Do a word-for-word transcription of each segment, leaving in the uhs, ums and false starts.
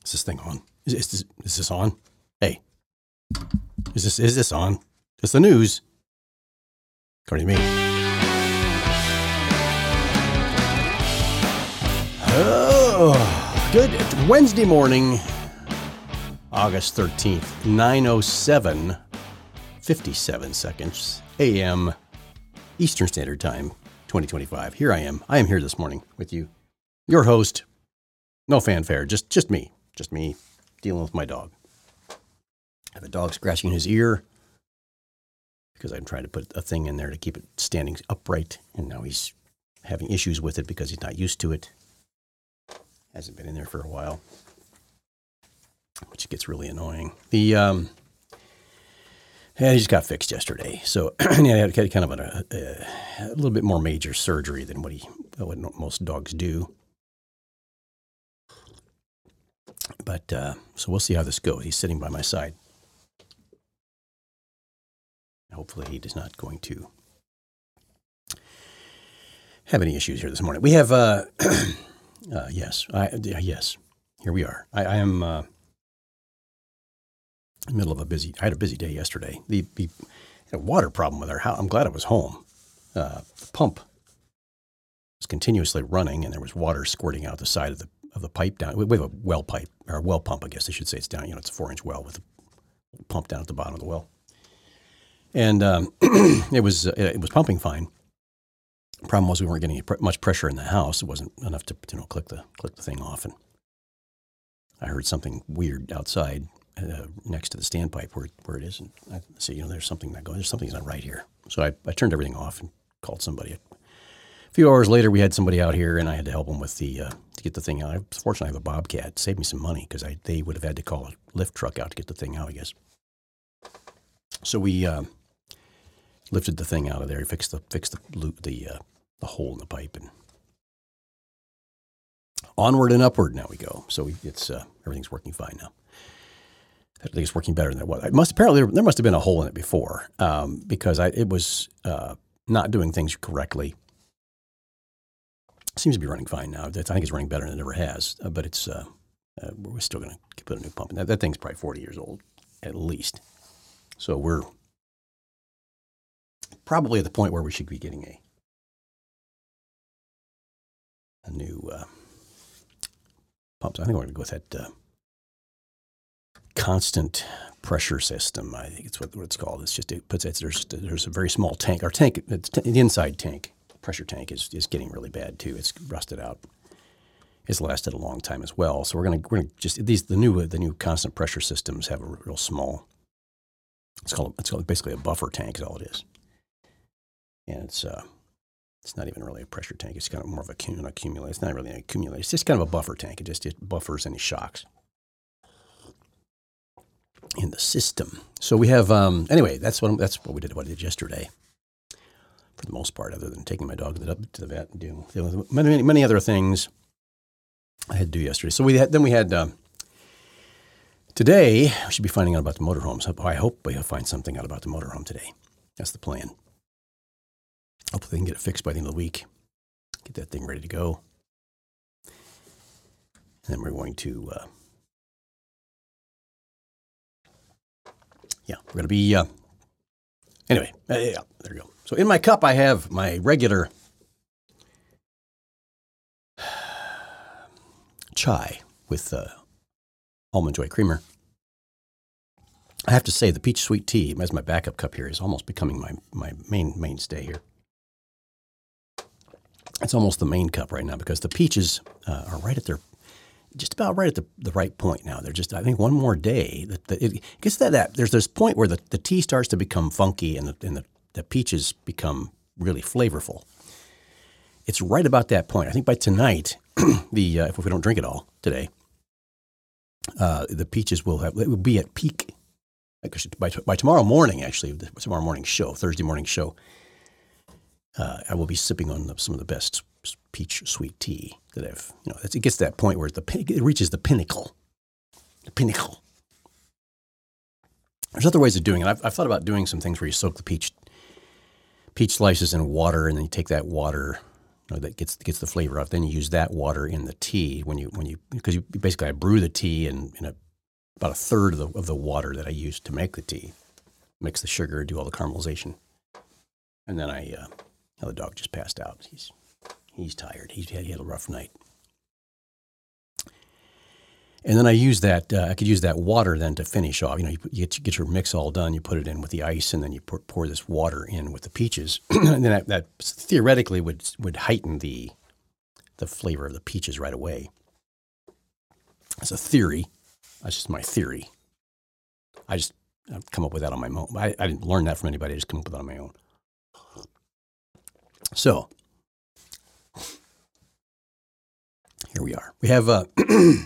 Is this thing on? Is, is, this, is this on? Hey, is this is this on? It's the news. According to me. Oh, good. It's Wednesday morning, August thirteenth, nine oh seven, fifty-seven seconds, A M, Eastern Standard Time, twenty twenty-five. Here I am. I am here this morning with you. Your host. No fanfare, just just me. Just me dealing with my dog. I have a dog scratching his ear because I'm trying to put a thing in there to keep it standing upright, and now he's having issues with it because he's not used to it. Hasn't been in there for a while, which gets really annoying. The um, yeah, he just got fixed yesterday, so yeah, he had kind of a, a, a little bit more major surgery than what he what most dogs do. But, uh, so we'll see how this goes. He's sitting by my side. Hopefully he is not going to have any issues here this morning. We have, uh, uh yes, I, yes, here we are. I, I am, uh, in the middle of a busy, I had a busy day yesterday. The, the had a water problem with our house. I'm glad I was home. Uh, the pump was continuously running and there was water squirting out the side of the of the pipe down. We have a well pipe, or a well pump, I guess I should say. It's down, you know, it's a four-inch well with a pump down at the bottom of the well. And um, it was uh, it was pumping fine. The problem was we weren't getting much pressure in the house. It wasn't enough to, you know, click the click the thing off. And I heard something weird outside uh, next to the standpipe where where it is. And I said, you know, there's something not going. There's something's not right here. So I, I turned everything off and called somebody. A few hours later, we had somebody out here, and I had to help them with the uh, to get the thing out. I, fortunately, I have a Bobcat. It saved me some money because I they would have had to call a lift truck out to get the thing out, I guess. So we uh, lifted the thing out of there, fixed the fixed the loop, the uh, the hole in the pipe, and onward and upward. Now we go. So we, it's uh, everything's working fine now. I think it's working better than it was. It must apparently there must have been a hole in it before um, because I it was uh, not doing things correctly. Seems to be running fine now. I think it's running better than it ever has, uh, but it's uh, uh, we're still going to put a new pump in. That, that thing's probably forty years old, at least. So we're probably at the point where we should be getting a a new uh, pump. So I think we're going to go with that uh, constant pressure system. I think it's what, what it's called. It's just it puts it, there's there's a very small tank. Our tank, it's t- the inside tank. Pressure tank is, is getting really bad too. It's rusted out. It's lasted a long time as well. So we're gonna we're gonna just these the new the new constant pressure systems have a real small. It's called it's called basically a buffer tank is all it is, and it's uh it's not even really a pressure tank. It's kind of more of a an accumulator. It's not really an accumulator. It's just kind of a buffer tank. It just it buffers any shocks in the system. So we have um anyway. That's what that's what we did. What I did yesterday. For the most part, other than taking my dog to the, to the vet and doing, doing many, many other things I had to do yesterday. So we had, then we had, uh, today, we should be finding out about the motorhomes. I hope we'll find something out about the motorhome today. That's the plan. Hopefully they can get it fixed by the end of the week. Get that thing ready to go. And then we're going to, uh, yeah, we're going to be, uh, anyway, uh, yeah, there we go. So in my cup, I have my regular chai with uh, almond joy creamer. I have to say the peach sweet tea, as my backup cup here, is almost becoming my, my main mainstay here. It's almost the main cup right now because the peaches uh, are right at their, just about right at the, the right point now. They're just, I think, one more day that the, it gets that, that there's this point where the, the tea starts to become funky and the, and the the peaches become really flavorful. It's right about that point. I think by tonight, the uh, if we don't drink it all today, uh, the peaches will have it will be at peak. Like by by tomorrow morning, actually, the, tomorrow morning show, Thursday morning show, uh, I will be sipping on the, some of the best peach sweet tea that I've. You know, it gets to that point where the it reaches the pinnacle, the pinnacle. There's other ways of doing it. I've, I've thought about doing some things where you soak the peach. peach slices in water, and then you take that water, know, that gets gets the flavor out. Then you use that water in the tea when you when you because you basically I brew the tea in, in a, about a third of the of the water that I use to make the tea. Mix the sugar, do all the caramelization, and then I. Uh, oh, the dog just passed out. He's he's tired. He's he had a rough night. And then I use that, uh, I could use that water then to finish off. You know, you, put, you get, get your mix all done, you put it in with the ice, and then you pour, pour this water in with the peaches. And then that, that theoretically would would heighten the the flavor of the peaches right away. It's a theory. That's just my theory. I just I've come up with that on my own. I, I didn't learn that from anybody. I just come up with that on my own. So, here we are. We have... Uh,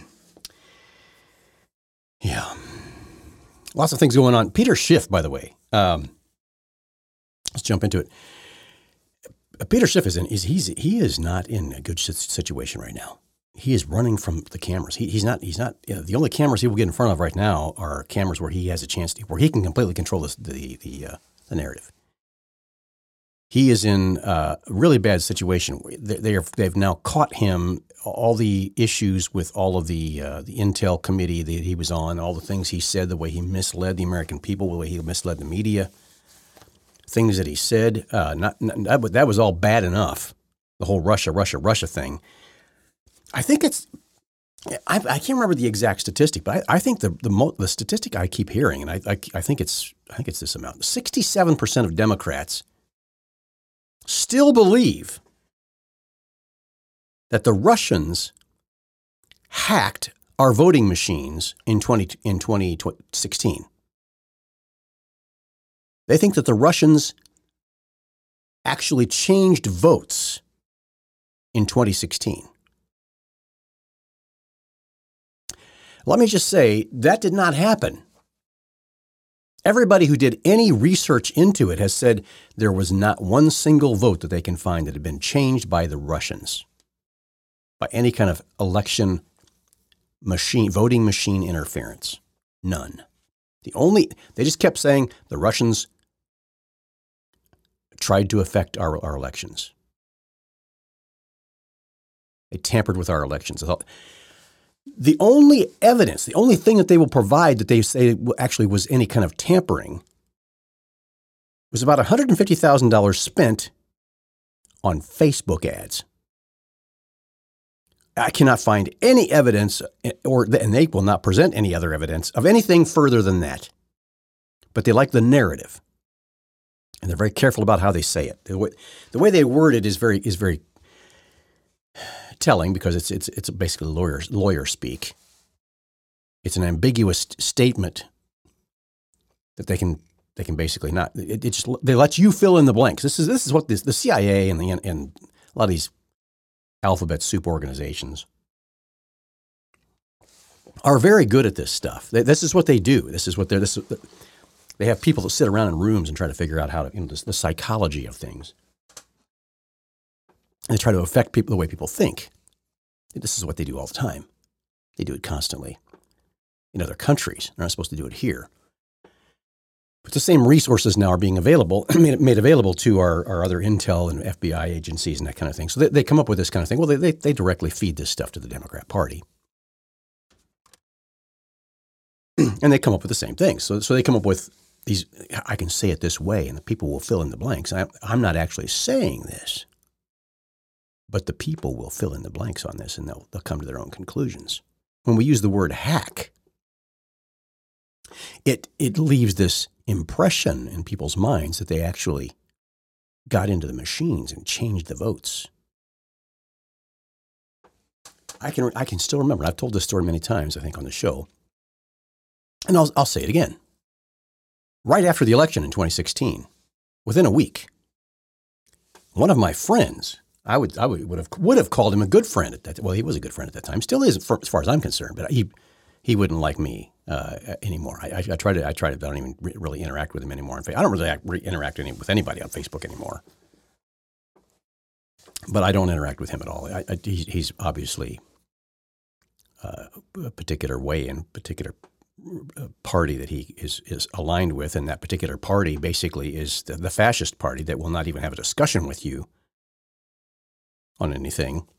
Yeah. Lots of things going on. Peter Schiff, by the way. Um, let's jump into it. Peter Schiff is in, is, he's, he is not in a good situation right now. He is running from the cameras. He, he's not, he's not, you know, the only cameras he will get in front of right now are cameras where he has a chance to, where he can completely control this, the, the, uh, the narrative. He is in a really bad situation. They, they are, they've now caught him. All the issues with all of the uh, the Intel committee that he was on, all the things he said, the way he misled the American people, the way he misled the media, things that he said, uh, not, not that, that was all bad enough. The whole Russia, Russia, Russia thing. I think it's, I, I can't remember the exact statistic, but I, I think the the, mo- the statistic I keep hearing, and I, I I think it's I think it's this amount: sixty-seven percent of Democrats still believe that the Russians hacked our voting machines in twenty in twenty sixteen. They think that the Russians actually changed votes in twenty sixteen. Let me just say, that did not happen. Everybody who did any research into it has said there was not one single vote that they can find that had been changed by the Russians, by any kind of election machine, voting machine interference. None. The only, they just kept saying the Russians tried to affect our, our elections. They tampered with our elections. The only evidence, the only thing that they will provide that they say actually was any kind of tampering was about one hundred fifty thousand dollars spent on Facebook ads. I cannot find any evidence, or and they will not present any other evidence of anything further than that. But they like the narrative, and they're very careful about how they say it. The way, the way they word it is very is very telling, because it's it's it's basically lawyer lawyer speak. It's an ambiguous statement that they can they can basically not. It, it just they let you fill in the blanks. This is this is what this, the C I A and the and a lot of these alphabet soup organizations are very good at this stuff. They, this is what they do. This is what they're. This they have people that sit around in rooms and try to figure out how to, you know, the, the psychology of things. They try to affect people the way people think. This is what they do all the time. They do it constantly in other countries. They're not supposed to do it here. But the same resources now are being available, made, made available to our, our other intel and F B I agencies and that kind of thing. So they, they come up with this kind of thing. Well, they, they, they directly feed this stuff to the Democrat Party. And they come up with the same thing. So, so they come up with these, I can say it this way, and the people will fill in the blanks. I, I'm not actually saying this. But the people will fill in the blanks on this, and they'll, they'll come to their own conclusions. When we use the word hack, it it leaves this impression in people's minds that they actually got into the machines and changed the votes. I can I can still remember. I've told this story many times, I think, on the show, and I'll I'll say it again. Right after the election in twenty sixteen, within a week, one of my friends. I would I would, would have would have called him a good friend at that. Well, he was a good friend at that time. Still is, for, as far as I'm concerned. But he he wouldn't like me uh, anymore. I, I, I try to I try to I don't even re- really interact with him anymore. In fact, I don't really act, re- interact any, with anybody on Facebook anymore. But I don't interact with him at all. I, I, he, he's obviously uh, a particular way and particular party that he is is aligned with, and that particular party basically is the, the fascist party that will not even have a discussion with you on anything,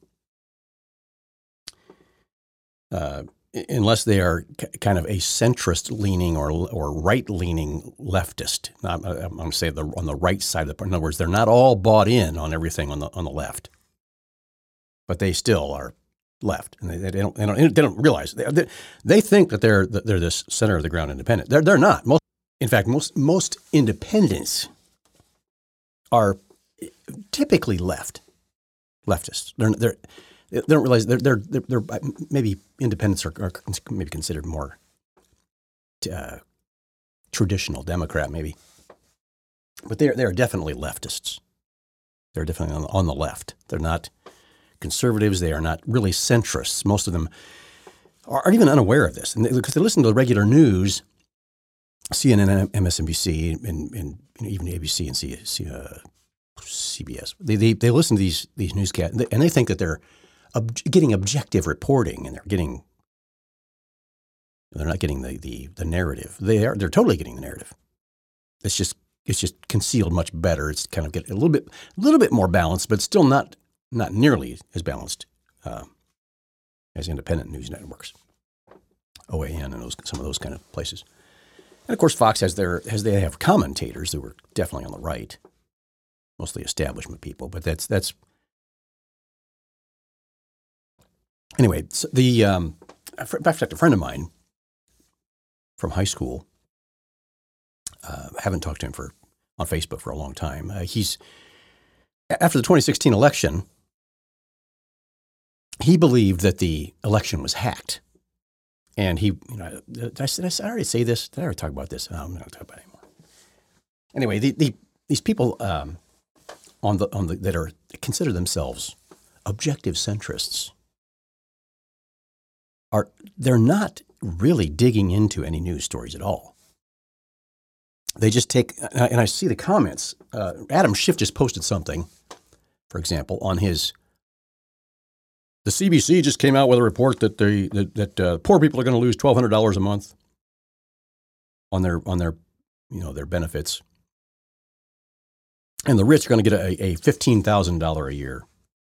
uh, unless they are c- kind of a centrist-leaning or or right-leaning leftist. I'm, I'm going to say the, on the right side of the. In other words, they're not all bought in on everything on the on the left, but they still are left, and they, they don't they don't they don't realize they, they, they think that they're that they're this center of the ground independent. They're they're not. Most, in fact, most most independents are typically left leftists. They're they're they don't realize they're they're they're, they're maybe independents are, are maybe considered more uh, traditional Democrat maybe, but they're they're definitely leftists. They're definitely on, on the left. They're not conservatives. They are not really centrists. Most of them aren't even unaware of this, and they, because they listen to the regular news, C N N, M S N B C, and, and even A B C and C, C, uh, C B S. They, they they listen to these these newscasts, and they think that they're ob- getting objective reporting, and they're getting they're not getting the, the the narrative. They are they're totally getting the narrative. It's just it's just concealed much better. It's kind of get a little bit a little bit more balanced, but still not. Not nearly as balanced uh, as independent news networks, O A N and those some of those kind of places. And of course, Fox has their has they have commentators who are definitely on the right, mostly establishment people. But that's that's anyway. So the um, in fact, a friend of mine from high school, uh, haven't talked to him for on Facebook for a long time. Uh, he's after the twenty sixteen election. He believed that the election was hacked, and he, you know, did I, did I already say this? Did I already talk about this? No, I'm not going to talk about it anymore. Anyway, the, the these people um, on the on the that are consider themselves objective centrists are they're not really digging into any news stories at all. They just take, and I see the comments. Uh, Adam Schiff just posted something, for example, on his. The C B C just came out with a report that they that, that uh, poor people are going to lose twelve hundred dollars a month on their on their you know their benefits, and the rich are going to get a, a fifteen thousand dollars a year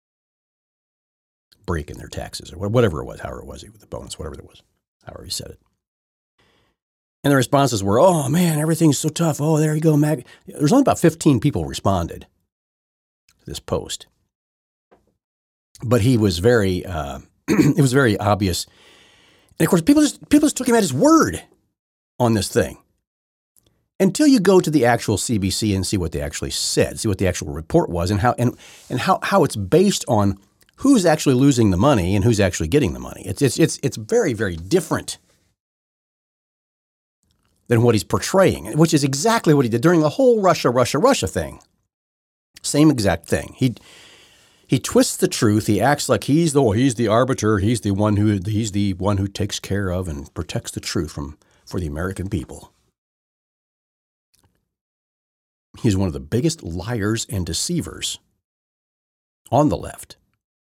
break in their taxes or whatever it was, however it was, with the bonus, whatever it was, however he said it. And the responses were, "Oh man, everything's so tough. Oh, there you go, Mag." There's only about fifteen people responded to this post. But he was very, uh, it was very obvious. And of course, people just, people just took him at his word on this thing. Until you go to the actual C B C and see what they actually said, see what the actual report was and how, and, and how, how it's based on who's actually losing the money and who's actually getting the money. It's, it's, it's, it's very, very different than what he's portraying, which is exactly what he did during the whole Russia, Russia, Russia thing. Same exact thing. He, He twists the truth. He acts like he's the he's the arbiter. He's the one who he's the one who takes care of and protects the truth from for the American people. He's one of the biggest liars and deceivers on the left.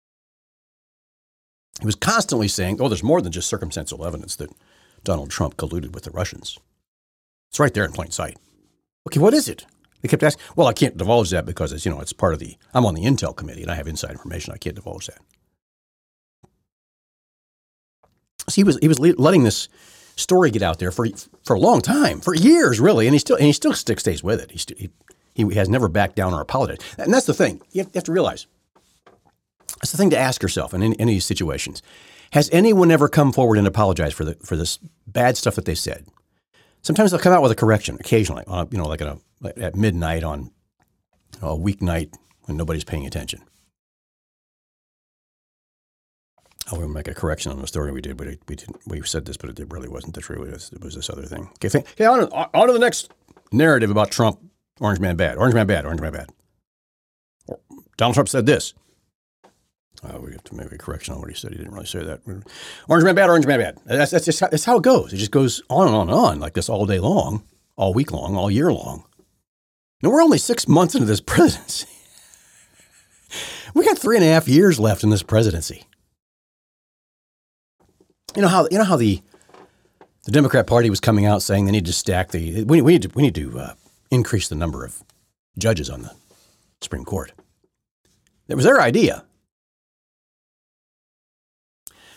He was constantly saying, "Oh, there's more than just circumstantial evidence that Donald Trump colluded with the Russians. It's right there in plain sight." Okay, what is it? They kept asking, well, I can't divulge that because it's, you know, it's part of the, I'm on the Intel committee and I have inside information. I can't divulge that. So he was, he was letting this story get out there for, for a long time, for years, really. And he still, and he still stick, stays with it. He, st- he, he has never backed down or apologized. And that's the thing. You have, you have to realize, that's the thing to ask yourself in any, any of these situations. Has anyone ever come forward and apologized for the, for this bad stuff that they said? Sometimes they'll come out with a correction occasionally, uh, you know, like, a, like at midnight on you know, a weeknight when nobody's paying attention. Oh, we'll make a correction on the story we did, but it, we didn't. We said this, but it really wasn't the truth. It was, it was this other thing. Okay, th- okay on, to, on to the next narrative about Trump. Orange man bad. Orange man bad. Orange man bad. Or, Donald Trump said this. Uh, we have to make a correction on what he said. He didn't really say that. Orange man bad, orange man bad. That's, that's just how, that's how it goes. It just goes on and on and on like this all day long, all week long, all year long. And we're only six months into this presidency. We got three and a half years left in this presidency. You know how you know how the the Democrat Party was coming out saying they need to stack the we, we need to we need to uh, increase the number of judges on the Supreme Court. It was their idea.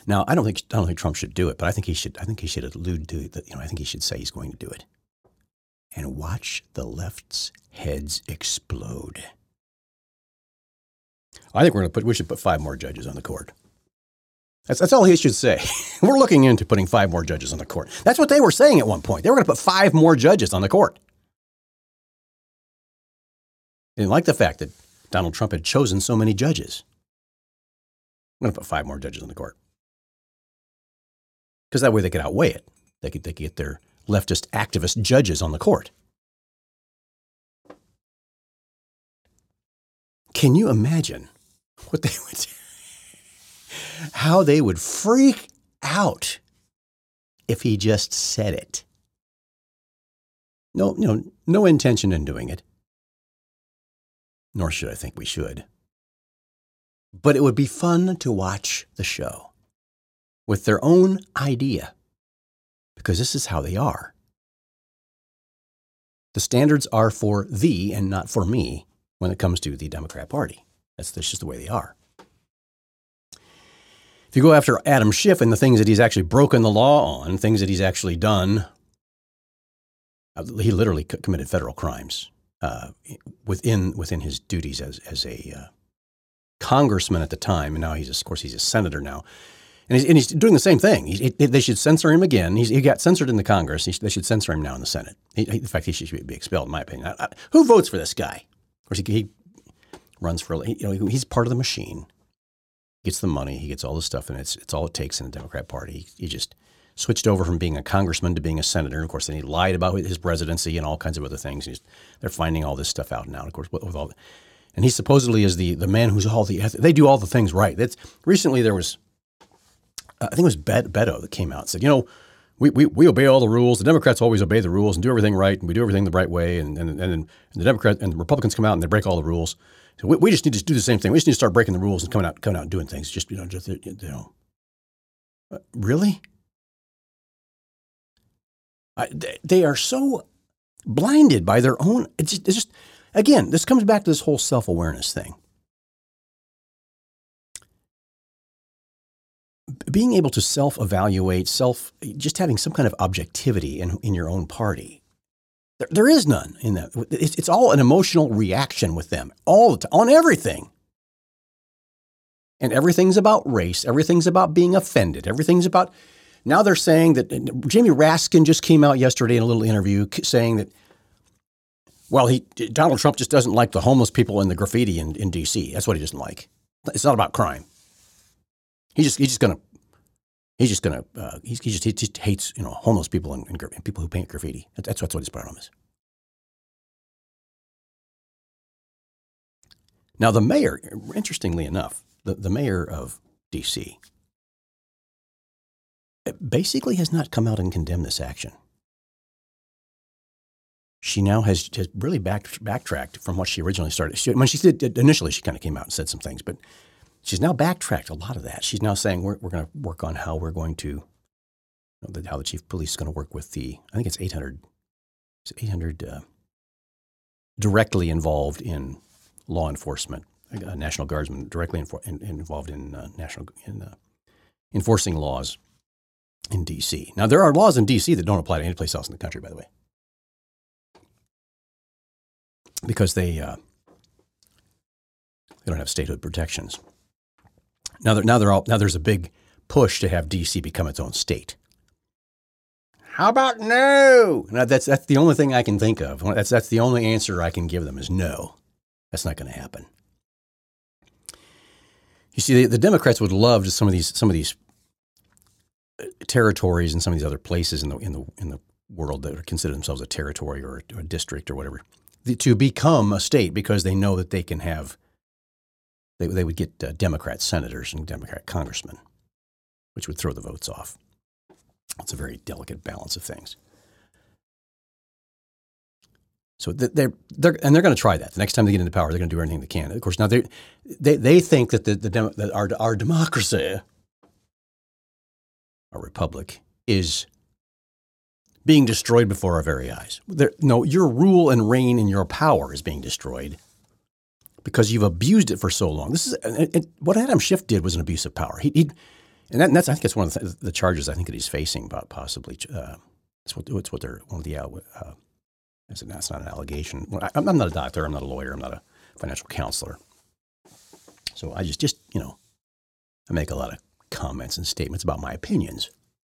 Now, I don't think I don't think Trump should do it, but I think he should. I think he should allude to that. You know, I think he should say he's going to do it, and watch the left's heads explode. I think we're going to put. We should put five more judges on the court. That's that's all he should say. We're looking into putting five more judges on the court. That's what they were saying at one point. They were going to put five more judges on the court. They didn't like the fact that Donald Trump had chosen so many judges. I'm going to put five more judges on the court. Because that way they could outweigh it. They could, they could get their leftist activist judges on the court. Can you imagine what they would do? How they would freak out if he just said it. No, no, no intention in doing it. Nor should I think we should. But it would be fun to watch the show with their own idea, because this is how they are. The standards are for thee and not for me when it comes to the Democrat Party. That's, that's just the way they are. If you go after Adam Schiff and the things that he's actually broken the law on, things that he's actually done, he literally committed federal crimes uh, within within his duties as as a uh, congressman at the time, and now he's of course he's a senator now, and he's, and he's doing the same thing. He, he, they should censor him again. He's, he got censored in the Congress. He, they should censor him now in the Senate. He, in fact, he should be expelled, in my opinion. I, I, who votes for this guy? Of course, he, he runs for you know he's part of the machine. Gets the money, he gets all the stuff, and it's it's all it takes in the Democrat Party. He, he just switched over from being a congressman to being a senator. And of course, then he lied about his presidency and all kinds of other things. He's, they're finding all this stuff out now. Of course, with, with all, the, and he supposedly is the the man who's all the they do all the things right. That's recently there was, uh, I think it was Bet, Beto that came out and said, you know, we, we we obey all the rules. The Democrats always obey the rules and do everything right, and we do everything the right way. And and and, and the Democrats and the Republicans come out and they break all the rules. So we, we just need to do the same thing. We just need to start breaking the rules and coming out, coming out and doing things. Just you know, just you know, uh, really, I, they, they are so blinded by their own. It's just, it's just again, this comes back to this whole self-awareness thing. Being able to self-evaluate, self, just having some kind of objectivity in in your own party. There, there is none in that. It's, it's all an emotional reaction with them, all the time, on everything. And everything's about race. Everything's about being offended. Everything's about, now they're saying that, Jamie Raskin just came out yesterday in a little interview saying that, well, he Donald Trump just doesn't like the homeless people and the graffiti in, in D C. That's what he doesn't like. It's not about crime. He's just, he's just going to, He's just gonna. Uh, he's, he just he just hates you know homeless people and, and, and people who paint graffiti. That's that's what his problem is. Now the mayor, interestingly enough, the, the mayor of D C basically has not come out and condemned this action. She now has just really back, backtracked from what she originally started. She, when she did initially, she kind of came out and said some things, but she's now backtracked a lot of that. She's now saying we're we're going to work on how we're going to, you know, how the chief of police is going to work with the, I think it's eight hundred, it's eight hundred uh, directly involved in law enforcement, uh, National Guardsmen directly infor- in, involved in uh, national in uh, enforcing laws in D C. Now there are laws in D C that don't apply to any place else in the country, by the way, because they uh, they don't have statehood protections. Now, they're, now, they're all, now there's a big push to have D C become its own state. How about no? Now, that's that's the only thing I can think of. That's that's the only answer I can give them is no. That's not going to happen. You see, the, the Democrats would love some of these some of these territories and some of these other places in the in the in the world that would consider themselves a territory or a, or a district or whatever to become a state because they know that they can have. They, they would get uh, Democrat senators and Democrat congressmen, which would throw the votes off. It's a very delicate balance of things. So they're, they're and they're going to try that. The next time they get into power, they're going to do everything they can. Of course, now they they they think that the, the that our our democracy, our republic, is being destroyed before our very eyes. There, no, your rule and reign and your power is being destroyed. Because you've abused it for so long. This is it, it, what Adam Schiff did was an abuse of power. He, he And, that, and that's I think it's one of the, the charges I think that he's facing, possibly. Uh, it's what it's what they're one of the. Uh, that's not an allegation. Well, I, I'm not a doctor. I'm not a lawyer. I'm not a financial counselor. So I just just you know, I make a lot of comments and statements about my opinions.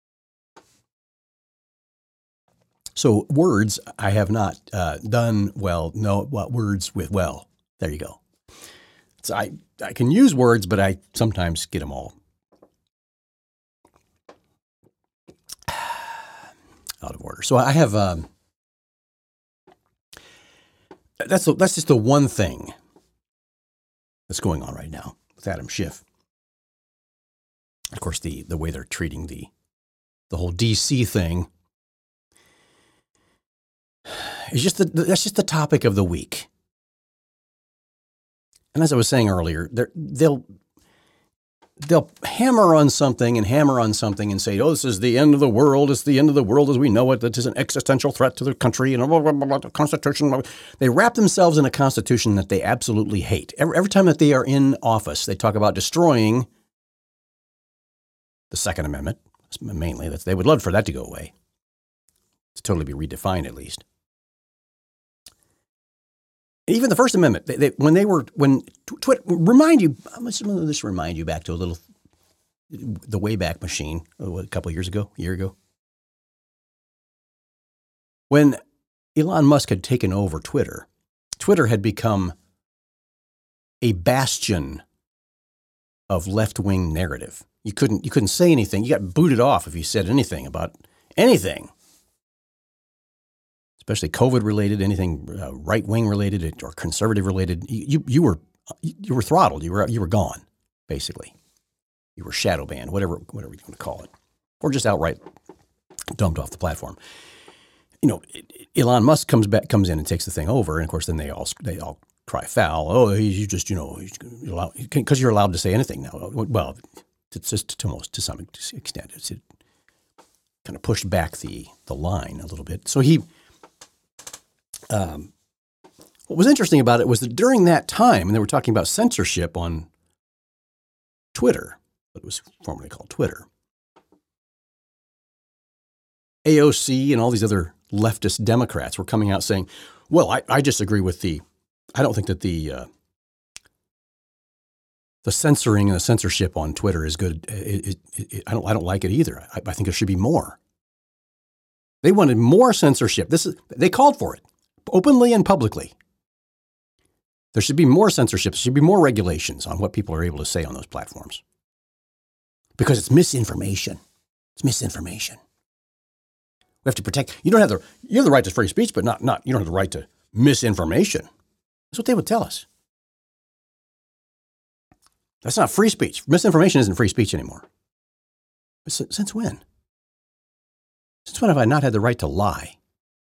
So words I have not uh, done well. No, what words with well. There you go. So I I can use words, but I sometimes get them all out of order. So I have, um, that's, that's just the one thing that's going on right now with Adam Schiff. Of course, the, the way they're treating the, the whole D C thing is just the, that's just the topic of the week. And as I was saying earlier, they'll, they'll hammer on something and hammer on something and say, oh, this is the end of the world. It's the end of the world as we know it. That is an existential threat to the country and blah, blah, blah, blah, the Constitution. They wrap themselves in a Constitution that they absolutely hate. Every, every time that they are in office, they talk about destroying the Second Amendment, mainly. That's, they would love for that to go away, to totally be redefined at least. Even the First Amendment, they, they, when they were, when Twitter, remind you, I'm going to just remind you back to a little, the Wayback Machine, a couple of years ago, a year ago. When Elon Musk had taken over Twitter, Twitter had become a bastion of left-wing narrative. You couldn't, you couldn't say anything. You got booted off if you said anything about anything. Especially COVID-related, anything uh, right-wing related or conservative-related, you you were you were throttled. You were you were gone, basically. You were shadow banned, whatever whatever you want to call it, or just outright dumped off the platform. You know, Elon Musk comes back, comes in and takes the thing over, and of course, then they all they all cry foul. Oh, he's just you know because you're allowed to say anything now. Well, it's just to most to some extent, it's it kind of pushed back the the line a little bit. So he. Um, what was interesting about it was that during that time, and they were talking about censorship on Twitter, what was formerly called Twitter, A O C and all these other leftist Democrats were coming out saying, well, I, I disagree with the, I don't think that the, uh, the censoring and the censorship on Twitter is good. It, it, it, I don't, I don't like it either. I, I think there should be more. They wanted more censorship. This is, they called for it. Openly and publicly. There should be more censorship. There should be more regulations on what people are able to say on those platforms. Because it's misinformation. It's misinformation. We have to protect. You don't have the you have the right to free speech, but not not you don't have the right to misinformation. That's what they would tell us. That's not free speech. Misinformation isn't free speech anymore. Since when? Since when have I not had the right to lie?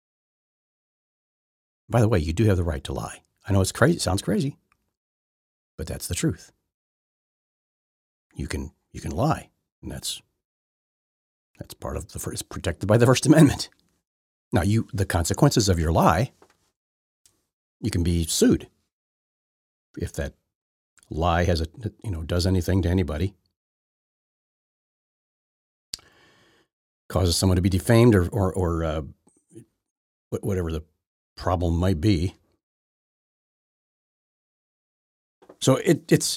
By the way, you do have the right to lie. I know it's crazy. It sounds crazy, but that's the truth. You can you can lie, and that's that's part of the first, protected by the First Amendment. Now, you the consequences of your lie, you can be sued if that lie has a you know does anything to anybody, causes someone to be defamed or or, or uh, whatever the problem might be. So it, it's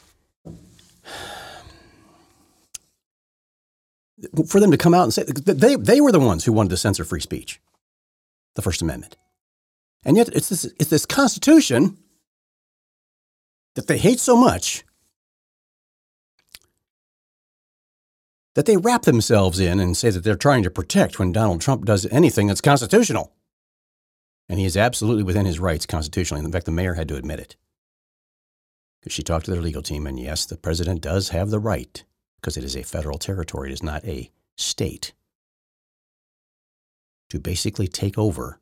for them to come out and say they they were the ones who wanted to censor free speech, the First Amendment, and yet it's this it's this Constitution that they hate so much that they wrap themselves in and say that they're trying to protect when Donald Trump does anything that's constitutional. And he is absolutely within his rights constitutionally. In fact, the mayor had to admit it. Because she talked to their legal team, and yes, the president does have the right, because it is a federal territory, it is not a state, to basically take over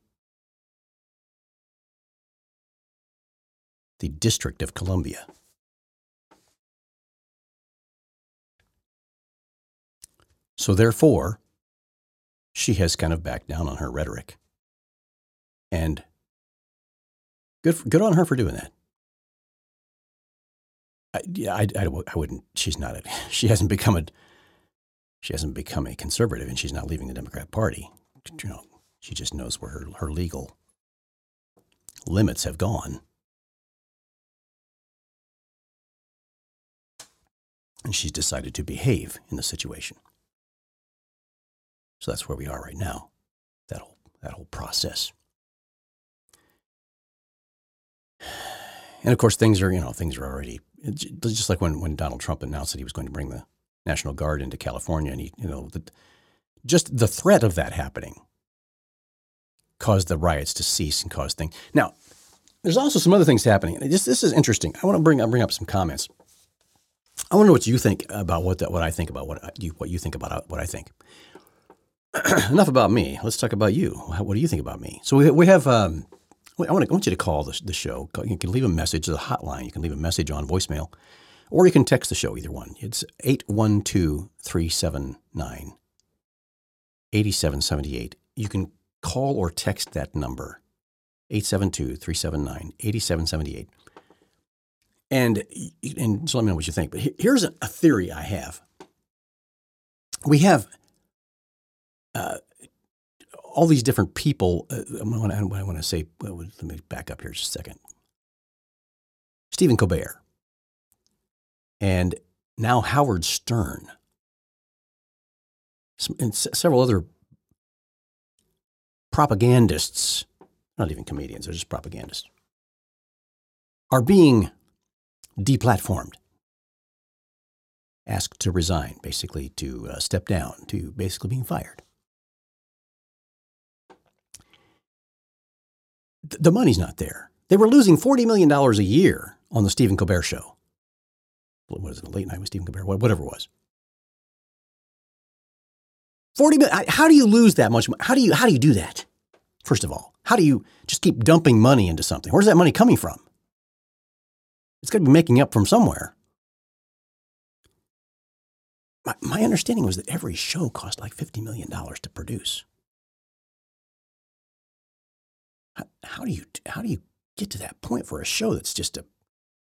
the District of Columbia. So therefore, she has kind of backed down on her rhetoric. And good, good on her for doing that. I, yeah, I, I, I wouldn't. She's not. A, she hasn't become a, She hasn't become a conservative, and she's not leaving the Democrat Party. You know, she just knows where her, her legal limits have gone. And she's decided to behave in the situation. So that's where we are right now, that whole, that whole process. And of course, things are, you know, things are already, just like when, when Donald Trump announced that he was going to bring the National Guard into California, and he, you know, the, just the threat of that happening caused the riots to cease and caused things. Now, there's also some other things happening. This, this is interesting. I want to bring, I'll bring up some comments. I want to know what you think about what that, what I think about what you, what you think about what I think. Enough about me. Let's talk about you. What do you think about me? So we, we have, um, I want, to, I want you to call the, the show. You can leave a message to the hotline. You can leave a message on voicemail, or you can text the show, either one. It's eight one two, three seven nine, eight seven seven eight. You can call or text that number, eight seven two, three seven nine, eight seven seven eight. And, and so let me know what you think. But here's a, a theory I have. We have uh, all these different people. Uh, when I, when I want to say, well, let me back up here just a second. Stephen Colbert. And now Howard Stern. Some, and s- several other propagandists, not even comedians, they're just propagandists, are being deplatformed, asked to resign, basically to uh, step down, to basically being fired. Th- the money's not there. They were losing forty million dollars a year on the Stephen Colbert Show. What is it, Late Night with Stephen Colbert, whatever it was. forty million, how do you lose that much money? How do you, how do you do that? First of all, how do you just keep dumping money into something? Where's that money coming from? It's got to be making up from somewhere. My, my understanding was that every show cost like fifty million dollars to produce. How, how do you how do you get to that point for a show that's just a?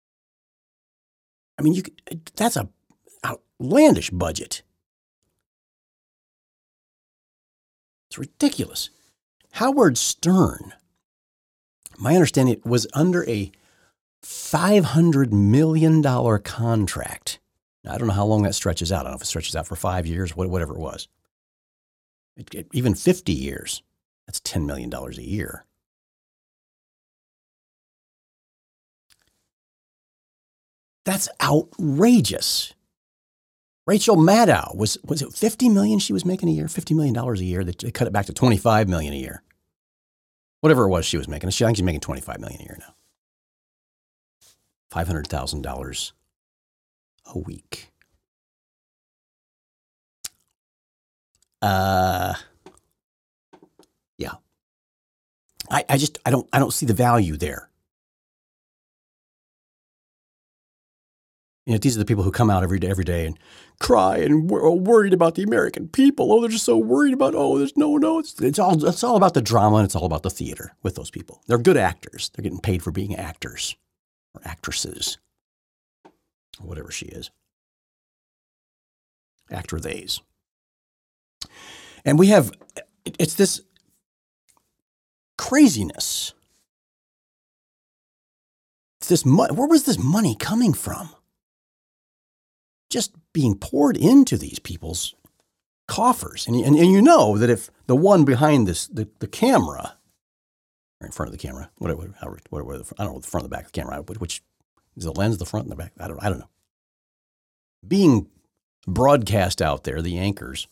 I mean, you could, that's a outlandish budget. It's ridiculous. Howard Stern, my understanding, was under a five hundred million dollars contract. Now, I don't know how long that stretches out. I don't know if it stretches out for five years, whatever it was. It, it, even fifty years, that's ten million dollars a year. That's outrageous. Rachel Maddow, was was it fifty million dollars she was making a year? fifty million dollars a year. They cut it back to twenty-five million dollars a year. Whatever it was she was making. I think she's making twenty-five million dollars a year now. five hundred thousand dollars a week. Uh, yeah. I, I just, I don't, I don't see the value there. You know, these are the people who come out every day, every day and cry and are worried about the American people. Oh, they're just so worried about, oh, there's no, no, it's, it's all, it's all about the drama and it's all about the theater with those people. They're good actors. They're getting paid for being actors or actresses or whatever she is. Actor theys. And we have, it's this craziness. It's this, where was this money coming from? Just being poured into these people's coffers. And, and, and you know that if the one behind this, the, the camera, or in front of the camera, whatever, whatever, whatever the, I don't know, the front or the back of the camera, which is the lens, the front and the back, I don't, I don't know. Being broadcast out there, the anchors,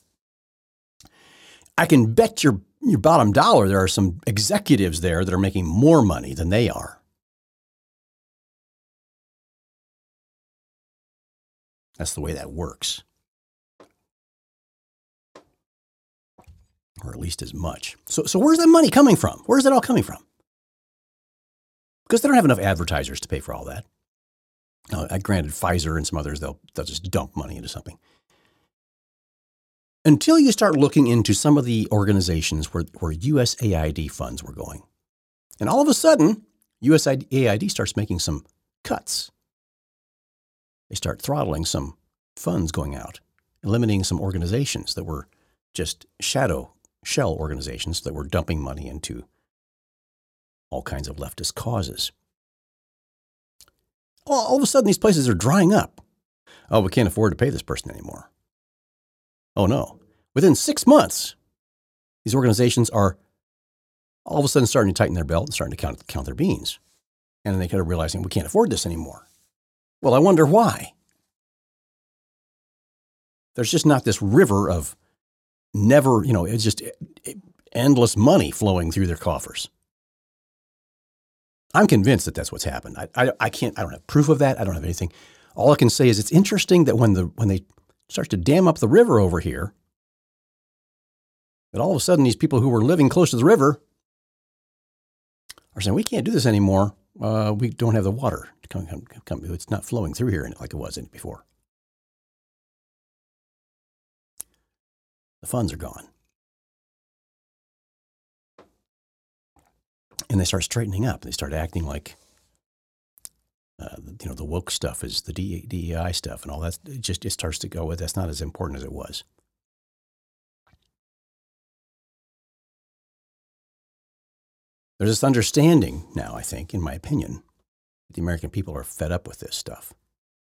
I can bet your, your bottom dollar there are some executives there that are making more money than they are. That's the way that works. Or at least as much. So, so where's that money coming from? Where's that all coming from? Because they don't have enough advertisers to pay for all that. Uh, I granted Pfizer and some others, they'll, they'll just dump money into something. Until you start looking into some of the organizations where, where U S A I D funds were going. And all of a sudden, U S A I D starts making some cuts. They start throttling some funds going out. eliminating some organizations that were just shadow shell organizations that were dumping money into all kinds of leftist causes. Well, all of a sudden, these places are drying up. Oh, we can't afford to pay this person anymore. Oh, no. Within six months, these organizations are all of a sudden starting to tighten their belt and starting to count, count their beans. And then they kind of realizing we can't afford this anymore. Well, I wonder why. There's just not this river of never, you know, it's just endless money flowing through their coffers. I'm convinced that that's what's happened. I, I, I can't, I don't have proof of that. I don't have anything. All I can say is it's interesting that when the when they start to dam up the river over here, that all of a sudden these people who were living close to the river are saying, we can't do this anymore. Uh, we don't have the water to come, come, come. It's not flowing through here like it was before. The funds are gone. And they start straightening up. They start acting like, uh, you know, the woke stuff is the D E I stuff and all that. It just it starts to go with that's not as important as it was. There's this understanding now, I think, in my opinion, that the American people are fed up with this stuff.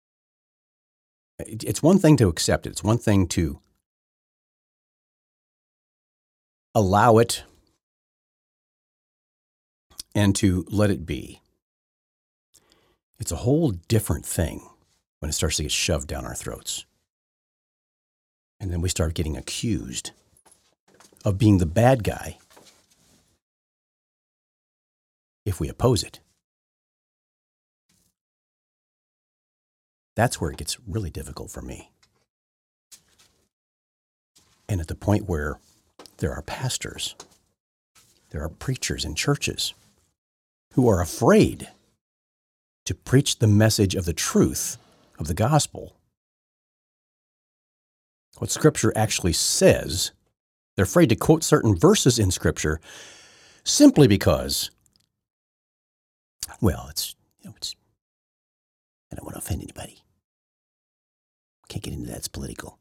It's one thing to accept it. It's one thing to allow it and to let it be. It's a whole different thing when it starts to get shoved down our throats. And then we start getting accused of being the bad guy if we oppose it. That's where it gets really difficult for me. And at the point where there are pastors, there are preachers in churches who are afraid to preach the message of the truth of the gospel, what Scripture actually says. They're afraid to quote certain verses in Scripture simply because, well, it's, you know, it's, I don't want to offend anybody. Can't get into that. It's political.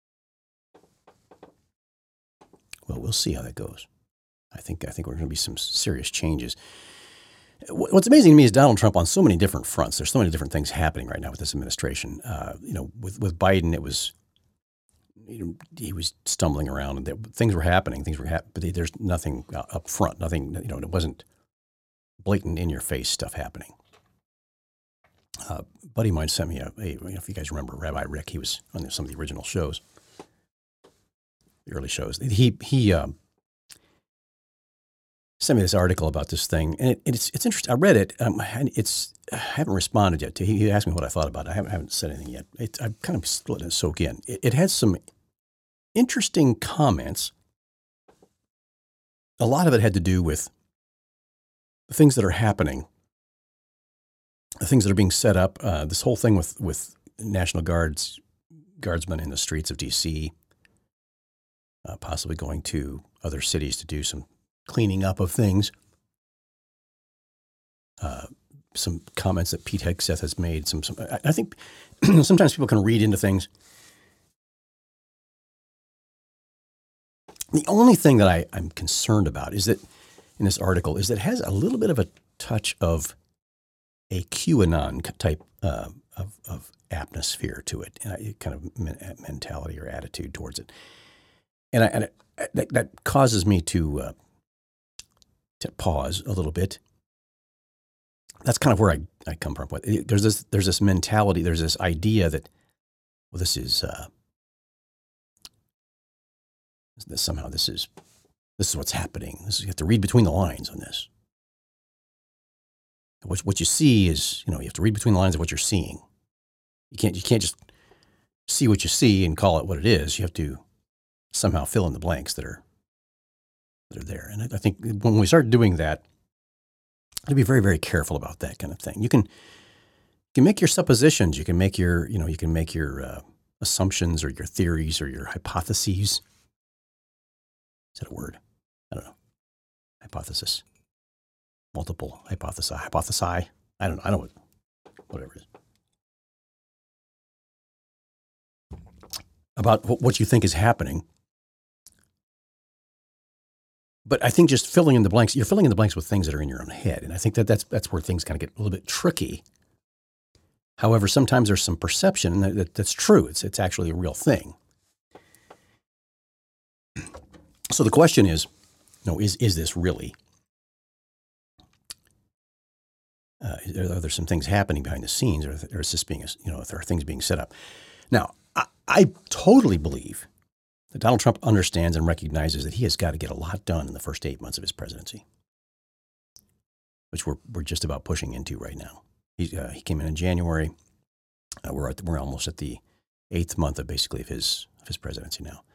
Well, we'll see how that goes. I think I think we're going to be some serious changes. What's amazing to me is Donald Trump on so many different fronts. There's so many different things happening right now with this administration. Uh, you know, with with Biden, it was you know, he was stumbling around, and there, things were happening. Things were happening, but there's nothing uh, up front. Nothing. You know, it wasn't blatant, in your face stuff happening. Uh, a buddy of mine sent me a, a. If you guys remember Rabbi Rick, he was on some of the original shows, the early shows. He he. Um, sent me this article about this thing, and it, it's it's interesting. I read it. Um, and it's I haven't responded yet to. He, he asked me what I thought about it. I haven't, haven't said anything yet. It, I'm kind of just letting it soak in. It, it has some interesting comments. A lot of it had to do with the things that are happening, the things that are being set up. Uh, this whole thing with with National Guards guardsmen in the streets of D C, uh, possibly going to other cities to do some cleaning up of things. Uh, some comments that Pete Hegseth has made. Some, some I, I think sometimes people can read into things. The only thing that I, I'm concerned about is that in this article is that it has a little bit of a touch of a QAnon type uh, of, of atmosphere to it, and I, kind of men, mentality or attitude towards it. And, I, and it, that, that causes me to uh, to pause a little bit. That's kind of where I, I come from. There's this there's this mentality, there's this idea that, well, this is uh, this, somehow this is this is what's happening. This is, you have to read between the lines on this. What what you see is, you know, you have to read between the lines of what you're seeing. You can't you can't just see what you see and call it what it is. You have to somehow fill in the blanks that are that are there. And I, I think when we start doing that, to be very, very careful about that kind of thing. You can you can make your suppositions. You can make your you know you can make your uh, assumptions or your theories or your hypotheses. Is that a word? I don't know. Hypothesis. Multiple hypothesi. Hypothesi. I don't know. I don't know what, whatever it is. about what you think is happening. But I think just filling in the blanks, you're filling in the blanks with things that are in your own head. And I think that that's, that's where things kind of get a little bit tricky. However, sometimes there's some perception that, that that's true. It's, it's actually a real thing. So the question is, no, is, is this really? Uh, are there some things happening behind the scenes, or, or is this being, you know, if there are things being set up? Now, I, I totally believe that Donald Trump understands and recognizes that he has got to get a lot done in the first eight months of his presidency, which we're we're just about pushing into right now. He uh, he came in in January. Uh, we're at the, we're almost at the eighth month of basically of his of his presidency now.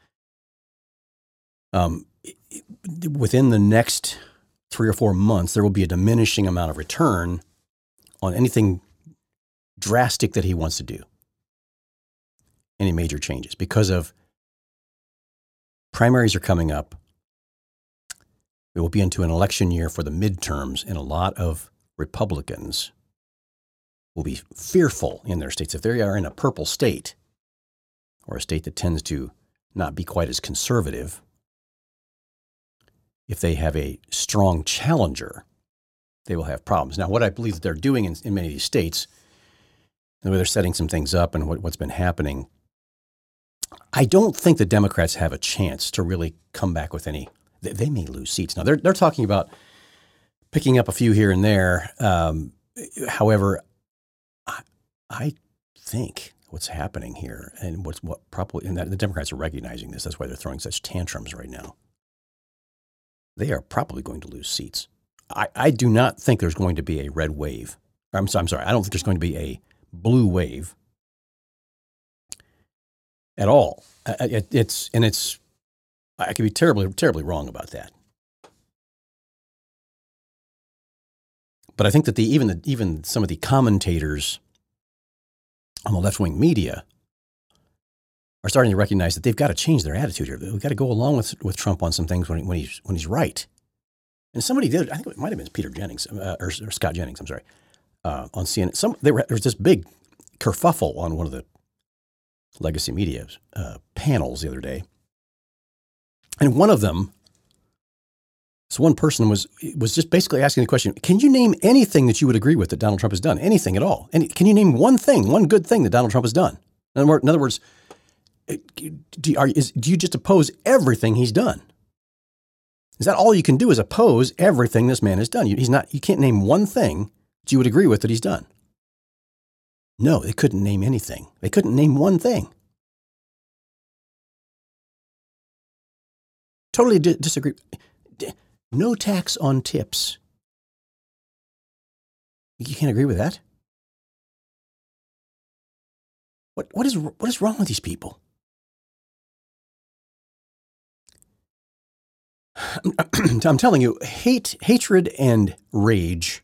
Um, it, it, within the next three or four months, there will be a diminishing amount of return on anything drastic that he wants to do, any major changes, because of primaries are coming up. We will be into an election year for the midterms, and a lot of Republicans will be fearful in their states. If they are in a purple state, or a state that tends to not be quite as conservative, if they have a strong challenger, they will have problems. Now, what I believe that they're doing in, in many of these states, the way they're setting some things up and what, what's been happening, I don't think the Democrats have a chance to really come back with any. They, they may lose seats. Now, they're they're talking about picking up a few here and there. Um, however, I, I think what's happening here, and what's what probably, and that the Democrats are recognizing this. That's why they're throwing such tantrums right now. They are probably going to lose seats. I, I do not think there's going to be a red wave. I'm, so, I'm sorry. I don't think there's going to be a blue wave at all. It, it's and it's. I could be terribly, terribly wrong about that. But I think that the even the even some of the commentators on the left-wing media are starting to recognize that they've got to change their attitude here. We've got to go along with with Trump on some things when, when he's when he's right. And somebody did. I think it might have been Peter Jennings uh, or, or Scott Jennings. I'm sorry. Uh, on C N N, some they were, there was this big kerfuffle on one of the legacy media uh, panels the other day, and one of them, so one person was was just basically asking the question: can you name anything that you would agree with that Donald Trump has done? Anything at all? And can you name one thing, one good thing that Donald Trump has done? In other words, in other words do, you, are, is, do you just oppose everything he's done? Is that all you can do? Is oppose everything this man has done? You, he's not. You can't name one thing that you would agree with that he's done. No, they couldn't name anything. They couldn't name one thing. Totally di- disagree. No tax on tips. You can't agree with that? What what is what is wrong with these people? I'm telling you, hate, hatred, and rage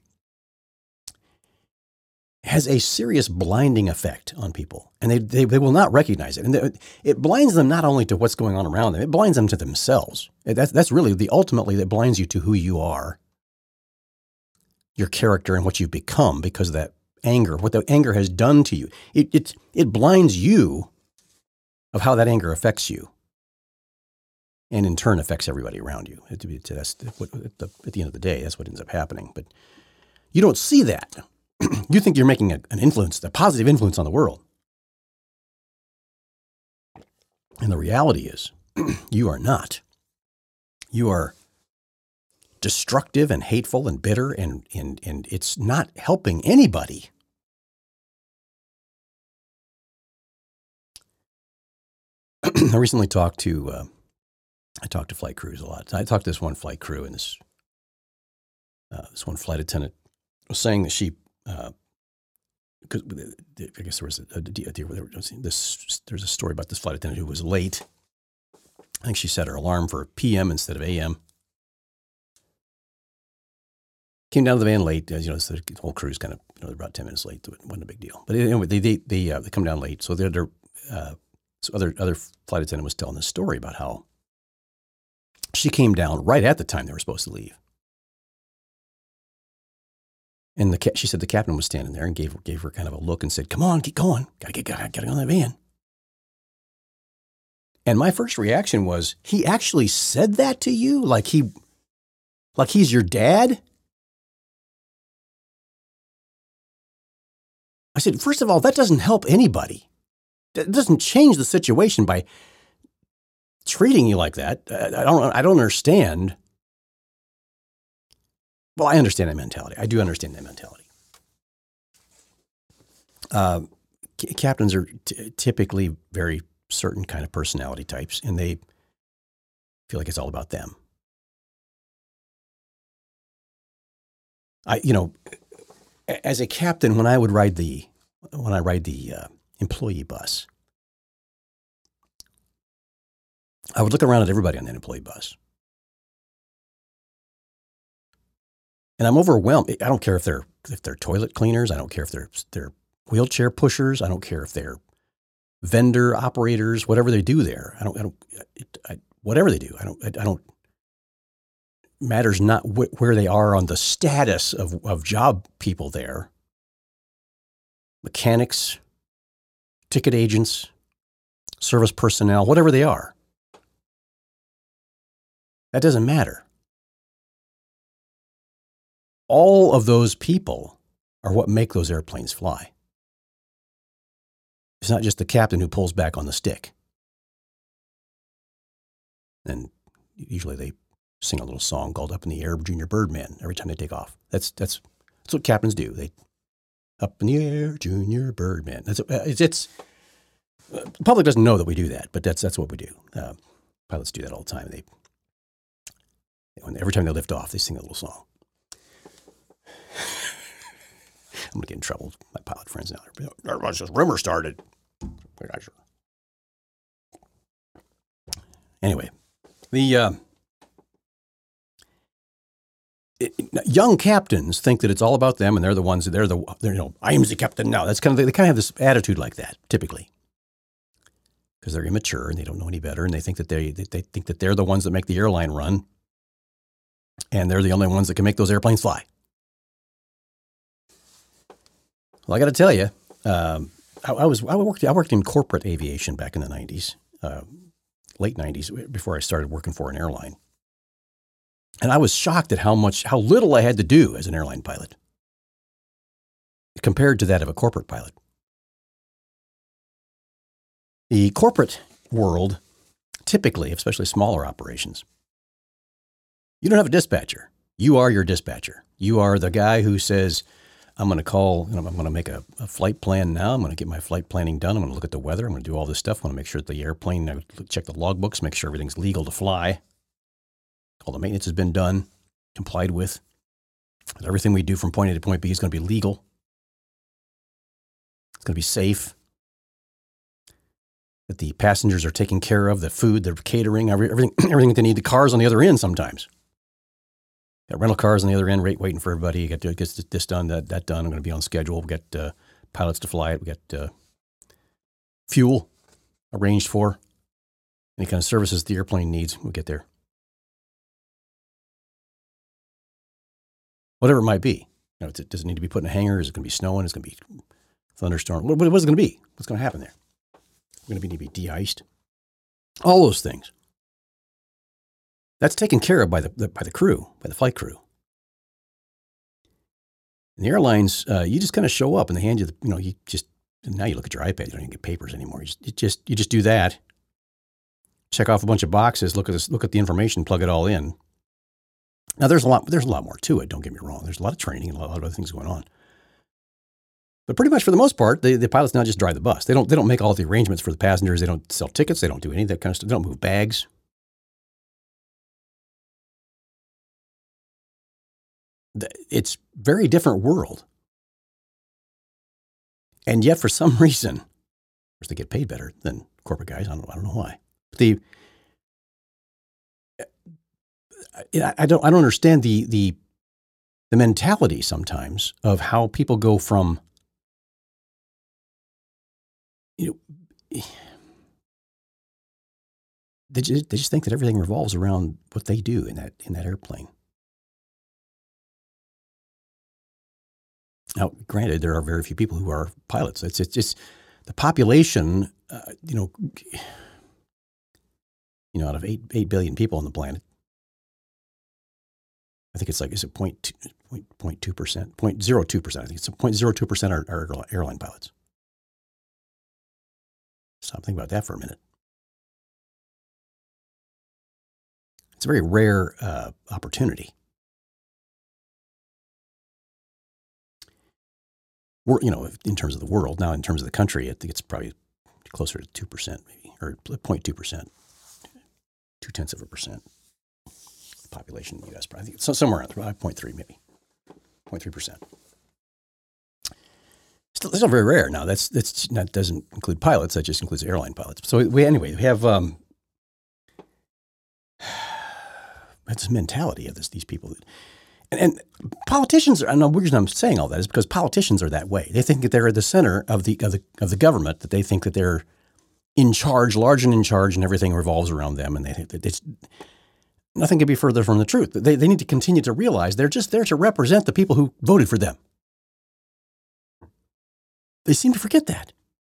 has a serious blinding effect on people, and they, they, they will not recognize it. And they, it blinds them not only to what's going on around them, it blinds them to themselves. That's, that's really the ultimately that blinds you to who you are, your character, and what you've become because of that anger, what the anger has done to you. It, it, it blinds you of how that anger affects you, and in turn affects everybody around you. It, it, that's what, at, the, at the end of the day, that's what ends up happening. But you don't see that. You think you're making a, an influence, a positive influence on the world. And the reality is, you are not. You are destructive and hateful and bitter, and, and, and it's not helping anybody. I recently talked to, uh, I talked to flight crews a lot. I talked to this one flight crew, and this, uh, this one flight attendant was saying that she, Uh, because I guess there was a, a, a this there's a story about this flight attendant who was late. I think she set her alarm for P M instead of A M. Came down to the van late. You know, so the whole crew's kind of, you know, they're about ten minutes late. So it wasn't a big deal. But anyway, they they they, uh, they come down late. So they're, they're uh, so other other flight attendant was telling this story about how she came down right at the time they were supposed to leave. And the she said the captain was standing there and gave her, gave her kind of a look and said, "Come on, keep going. Gotta get, gotta, gotta go in that van." And my first reaction was, he actually said that to you? Like he, like he's your dad? I said, first of all, that doesn't help anybody. It doesn't change the situation by treating you like that. I don't, I don't understand. Well, I understand that mentality. I do understand that mentality. Uh, c- captains are t- typically very certain kind of personality types, and they feel like it's all about them. I, you know, as a captain, when I would ride the, when I ride the uh, employee bus, I would look around at everybody on that employee bus. And I'm overwhelmed. I don't care if they're if they're toilet cleaners. I don't care if they're they're wheelchair pushers. I don't care if they're vendor operators. Whatever they do there, I don't. I don't. I, whatever they do, I don't. I, I don't. Matters not wh- where they are on the status of of job people there. Mechanics, ticket agents, service personnel, whatever they are. That doesn't matter. All of those people are what make those airplanes fly. It's not just the captain who pulls back on the stick. And usually they sing a little song called "Up in the Air, Junior Birdman" every time they take off. That's that's that's what captains do. They up in the air, Junior Birdman. That's it's. it's the public doesn't know that we do that, but that's that's what we do. Uh, pilots do that all the time. They when every time they lift off, they sing a little song. I'm gonna get in trouble with my pilot friends now. There's just rumor started. Anyway, the uh, it, young captains think that it's all about them, and they're the ones. They're the they're, you know, I am the captain now. That's kind of they kind of have this attitude like that typically, because they're immature and they don't know any better, and they think that they they, they think that they're the ones that make the airline run, and they're the only ones that can make those airplanes fly. Well, I got to tell you, um, I, I was I worked I worked in corporate aviation back in the nineties, uh, late nineties, before I started working for an airline, and I was shocked at how much how little I had to do as an airline pilot compared to that of a corporate pilot. The corporate world, typically, especially smaller operations, you don't have a dispatcher. You are your dispatcher. You are the guy who says, I'm going to call, you know, I'm going to make a, a flight plan now. I'm going to get my flight planning done. I'm going to look at the weather. I'm going to do all this stuff. I want to make sure that the airplane, I check the logbooks, make sure everything's legal to fly. All the maintenance has been done, complied with. Everything we do from point A to point B is going to be legal. It's going to be safe. That the passengers are taken care of, the food, the catering, everything, everything that they need. The cars on the other end sometimes. Got rental cars on the other end, right, waiting for everybody. You got to get this done, that that done. I'm going to be on schedule. We got uh, pilots to fly it. We got uh, fuel arranged for. Any kind of services the airplane needs, we'll get there. Whatever it might be. You know, does it need to be put in a hangar? Is it going to be snowing? Is it going to be thunderstorm? What, what is it going to be? What's going to happen there? We're going to be, need to be de-iced. All those things. That's taken care of by the, the by the crew, by the flight crew. And the airlines, uh, you just kind of show up and they hand you, the, you know, you just, now you look at your iPad, you don't even get papers anymore. You just, you just, you just do that, check off a bunch of boxes, look at this, look at the information, plug it all in. Now there's a lot, there's a lot more to it. Don't get me wrong. There's a lot of training and a lot of other things going on. But pretty much for the most part, the, the pilots now just drive the bus. They don't, they don't make all the arrangements for the passengers. They don't sell tickets. They don't do any of that kind of stuff. They don't move bags. It's a very different world. And yet, for some reason, of course, they get paid better than corporate guys. I don't, I don't know why. But the I don't I don't understand the the the mentality sometimes of how people go from, you know, they just, they just think that everything revolves around what they do in that in that airplane. Now, granted, there are very few people who are pilots. It's it's just the population, uh, you know, you know, out of eight eight billion people on the planet, I think it's like, is it point two, point, point two percent, point zero two percent? I think it's point zero two percent are, are airline pilots. Stop thinking about that for a minute. It's a very rare uh, opportunity. We're, you know, in terms of the world, now in terms of the country, I think it's probably closer to two percent maybe, or zero point two percent, two tenths of a percent. The population in the U S, I think it's somewhere around zero point three maybe, zero point three percent. Still, it's not very rare. Now that's, that's, that doesn't include pilots. That just includes airline pilots. So we, anyway, we have, um, that's the mentality of this, these people. That, and, and politicians are, and the reason I'm saying all that is because politicians are that way. They think that they're at the center of the, of the, of the government, that they think that they're in charge, large and in charge, and everything revolves around them. And they think that it's, nothing could be further from the truth. They, they need to continue to realize they're just there to represent the people who voted for them. They seem to forget that.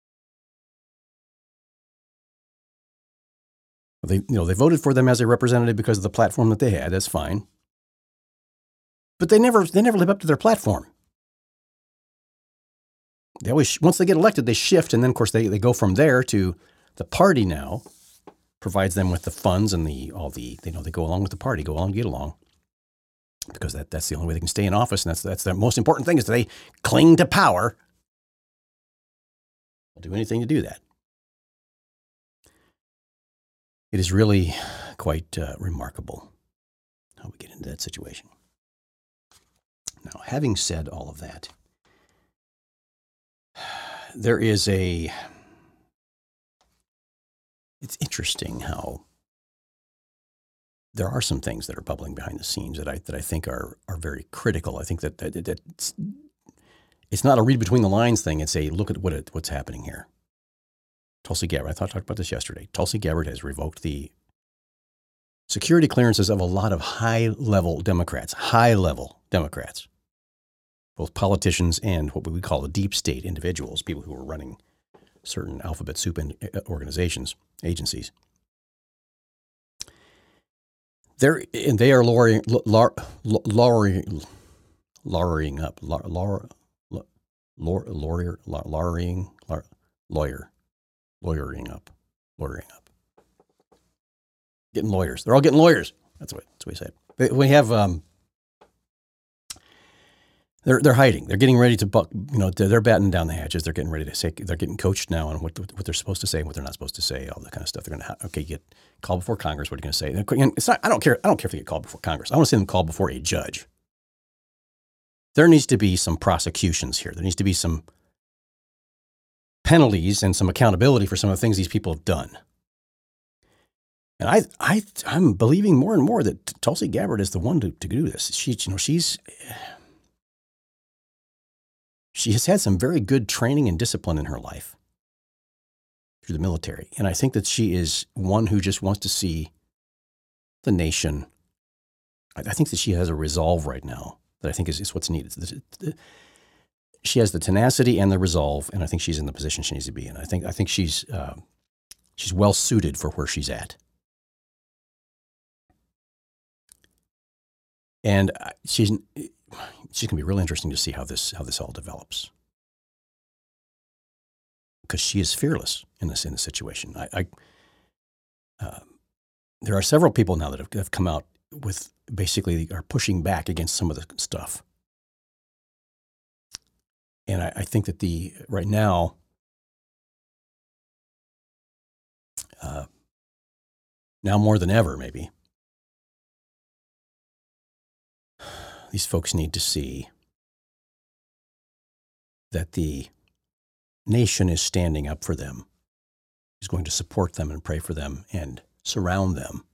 They, you know, they voted for them as a representative because of the platform that they had. That's fine. But they never, they never live up to their platform. They always, once they get elected, they shift, and then of course they, they go from there to the party. Now provides them with the funds and the all the you know they go along with the party, go along, get along, because that that's the only way they can stay in office, and that's that's the most important thing is that they cling to power. They'll do anything to do that. It is really quite uh, remarkable how we get into that situation. Now, having said all of that, there is a, it's interesting how there are some things that are bubbling behind the scenes that I that I think are are very critical. I think that, that, that it's, it's not a read between the lines thing. It's a look at what it, what's happening here. Tulsi Gabbard, I thought I talked about this yesterday. Tulsi Gabbard has revoked the security clearances of a lot of high-level Democrats, high-level Democrats, both politicians and what we call the deep state individuals, people who are running certain alphabet soup organizations, agencies. They're, and they are lowering, lowering, lowering up, lowering, lawyer, lawyering, lawyer, lawyering up, lawyering up. Getting lawyers. They're all getting lawyers. That's what, that's what he said. We have, um, they're they're hiding. They're getting ready to buck. You know, they're, they're batting down the hatches. They're getting ready to say. They're getting coached now on what what they're supposed to say and what they're not supposed to say. All that kind of stuff. They're going to okay, get called before Congress. What are you going to say? And it's not. I don't care. I don't care if they get called before Congress. I want to see them called before a judge. There needs to be some prosecutions here. There needs to be some penalties and some accountability for some of the things these people have done. And I, I, I'm believing more and more that Tulsi Gabbard is the one to, to do this. She, you know, she's, she has had some very good training and discipline in her life through the military. And I think that she is one who just wants to see the nation. I, I think that she has a resolve right now that I think is, is what's needed. The, the, she has the tenacity and the resolve, and I think she's in the position she needs to be in. I think, I think she's, uh, she's well suited for where she's at. And she's she's gonna be really interesting to see how this how this all develops, because she is fearless in this in this situation. I, I uh, there are several people now that have, have come out with basically are pushing back against some of the stuff, and I, I think that the right now uh, now more than ever maybe. These folks need to see that the nation is standing up for them, is going to support them and pray for them and surround them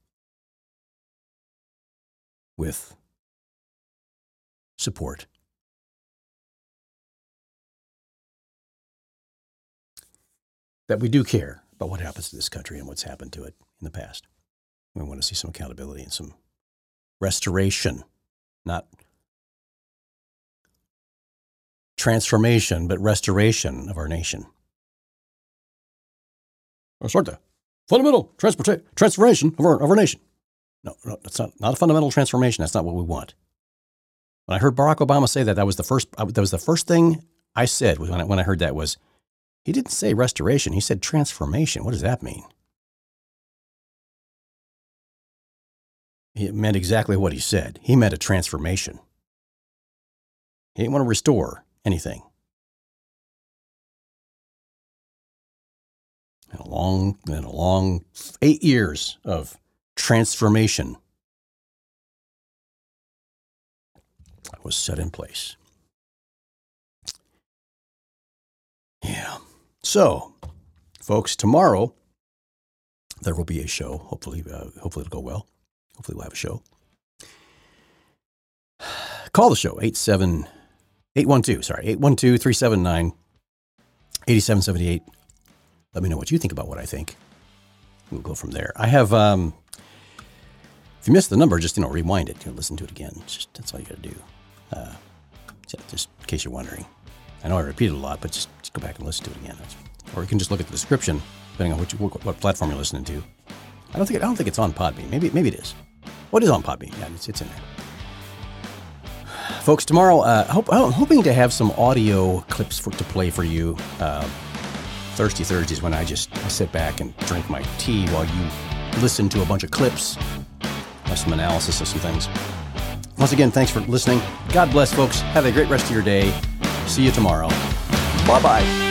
with support. That we do care about what happens to this country and what's happened to it in the past. We want to see some accountability and some restoration, not transformation, but restoration of our nation. Or sort of. fundamental transporta- transformation of our, of our nation. No, no, that's not, not a fundamental transformation. That's not what we want. When I heard Barack Obama say that, that was the first, that was the first thing I said when I, when I heard that was, he didn't say restoration. He said transformation. What does that mean? It meant exactly what he said. He meant a transformation. He didn't want to restore anything. And a long, and a long eight years of transformation was set in place. Yeah. So, folks, tomorrow there will be a show. Hopefully, uh, hopefully it'll go well. Hopefully we'll have a show. Call the show, eight seven, eight one two, sorry, eight one two, three seven nine, eight seven seven eight. Let me know what you think about what I think. We'll go from there. I have, um, if you missed the number, just, you know, rewind it. You know, listen to it again. It's just, that's all you got to do. Uh, just in case you're wondering. I know I repeated a lot, but just, just go back and listen to it again. Or you can just look at the description, depending on which, what, what platform you're listening to. I don't think it, I don't think it's on Podbean. Maybe maybe it is. What is on Podbean? Yeah, it's, it's in there. Folks, tomorrow, uh, hope, I'm hoping to have some audio clips for, to play for you. Uh, Thirsty Thursdays, when I just I sit back and drink my tea while you listen to a bunch of clips, have some analysis of some things. Once again, thanks for listening. God bless, folks. Have a great rest of your day. See you tomorrow. Bye-bye.